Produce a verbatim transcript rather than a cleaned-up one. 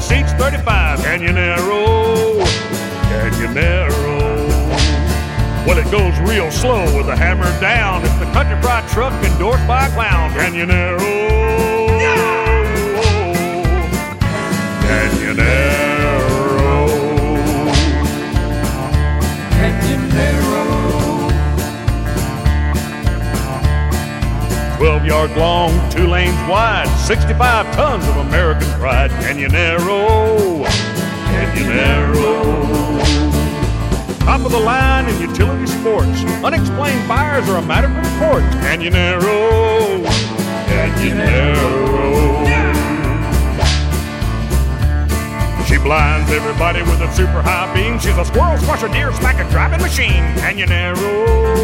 seats thirty-five. Canyonero, Canyonero. Well, it goes real slow with the hammer down. It's the country fried truck endorsed by a clown. Canyonero, Canyonero, Canyonero. twelve yards long, two lanes wide, sixty-five tons of American pride. Canyonero, Canyonero. Top of the line in utility sports. Unexplained fires are a matter for the court. Canyonero, Canyonero. She blinds everybody with a super high beam. She's a squirrel, squash a deer, smack a driving machine. Canyonero,